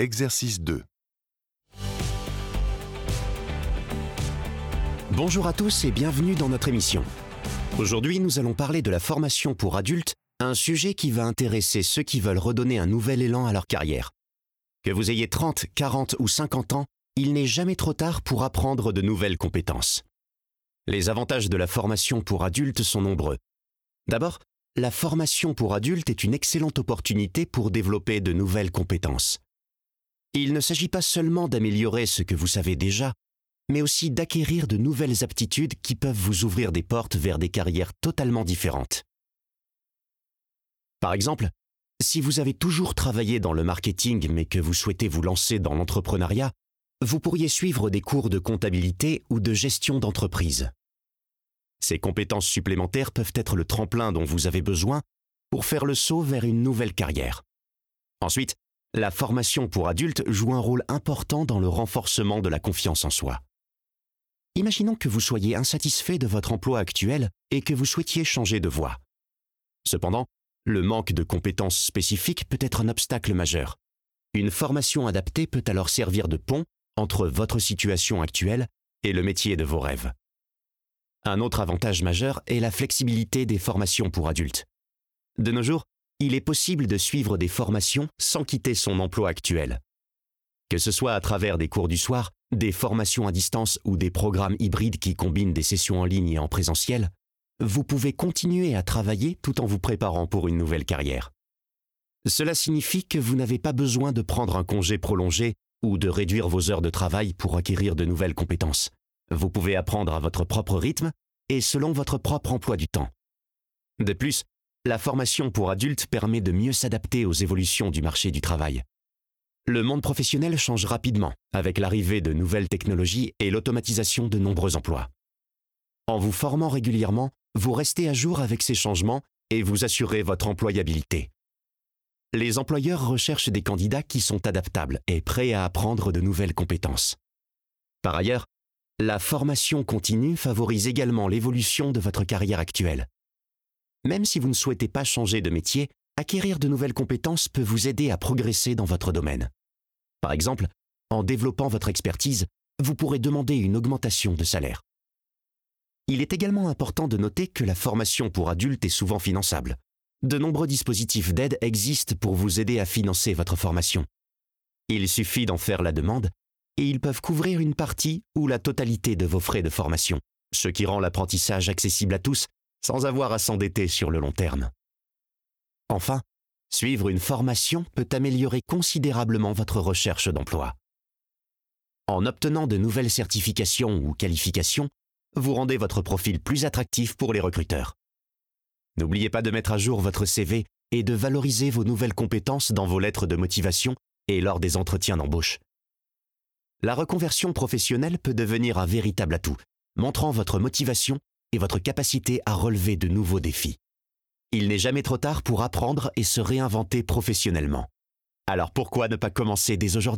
Exercice 2. Bonjour à tous et bienvenue dans notre émission. Aujourd'hui, nous allons parler de la formation pour adultes, un sujet qui va intéresser ceux qui veulent redonner un nouvel élan à leur carrière. Que vous ayez 30, 40 ou 50 ans, il n'est jamais trop tard pour apprendre de nouvelles compétences. Les avantages de la formation pour adultes sont nombreux. D'abord, la formation pour adultes est une excellente opportunité pour développer de nouvelles compétences. Il ne s'agit pas seulement d'améliorer ce que vous savez déjà, mais aussi d'acquérir de nouvelles aptitudes qui peuvent vous ouvrir des portes vers des carrières totalement différentes. Par exemple, si vous avez toujours travaillé dans le marketing mais que vous souhaitez vous lancer dans l'entrepreneuriat, vous pourriez suivre des cours de comptabilité ou de gestion d'entreprise. Ces compétences supplémentaires peuvent être le tremplin dont vous avez besoin pour faire le saut vers une nouvelle carrière. Ensuite, la formation pour adultes joue un rôle important dans le renforcement de la confiance en soi. Imaginons que vous soyez insatisfait de votre emploi actuel et que vous souhaitiez changer de voie. Cependant, le manque de compétences spécifiques peut être un obstacle majeur. Une formation adaptée peut alors servir de pont entre votre situation actuelle et le métier de vos rêves. Un autre avantage majeur est la flexibilité des formations pour adultes. De nos jours, il est possible de suivre des formations sans quitter son emploi actuel. Que ce soit à travers des cours du soir, des formations à distance ou des programmes hybrides qui combinent des sessions en ligne et en présentiel, vous pouvez continuer à travailler tout en vous préparant pour une nouvelle carrière. Cela signifie que vous n'avez pas besoin de prendre un congé prolongé ou de réduire vos heures de travail pour acquérir de nouvelles compétences. Vous pouvez apprendre à votre propre rythme et selon votre propre emploi du temps. De plus, la formation pour adultes permet de mieux s'adapter aux évolutions du marché du travail. Le monde professionnel change rapidement avec l'arrivée de nouvelles technologies et l'automatisation de nombreux emplois. En vous formant régulièrement, vous restez à jour avec ces changements et vous assurez votre employabilité. Les employeurs recherchent des candidats qui sont adaptables et prêts à apprendre de nouvelles compétences. Par ailleurs, la formation continue favorise également l'évolution de votre carrière actuelle. Même si vous ne souhaitez pas changer de métier, acquérir de nouvelles compétences peut vous aider à progresser dans votre domaine. Par exemple, en développant votre expertise, vous pourrez demander une augmentation de salaire. Il est également important de noter que la formation pour adultes est souvent finançable. De nombreux dispositifs d'aide existent pour vous aider à financer votre formation. Il suffit d'en faire la demande et ils peuvent couvrir une partie ou la totalité de vos frais de formation, ce qui rend l'apprentissage accessible à tous sans avoir à s'endetter sur le long terme. Enfin, suivre une formation peut améliorer considérablement votre recherche d'emploi. En obtenant de nouvelles certifications ou qualifications, vous rendez votre profil plus attractif pour les recruteurs. N'oubliez pas de mettre à jour votre CV et de valoriser vos nouvelles compétences dans vos lettres de motivation et lors des entretiens d'embauche. La reconversion professionnelle peut devenir un véritable atout, montrant votre motivation et votre capacité à relever de nouveaux défis. Il n'est jamais trop tard pour apprendre et se réinventer professionnellement. Alors pourquoi ne pas commencer dès aujourd'hui ?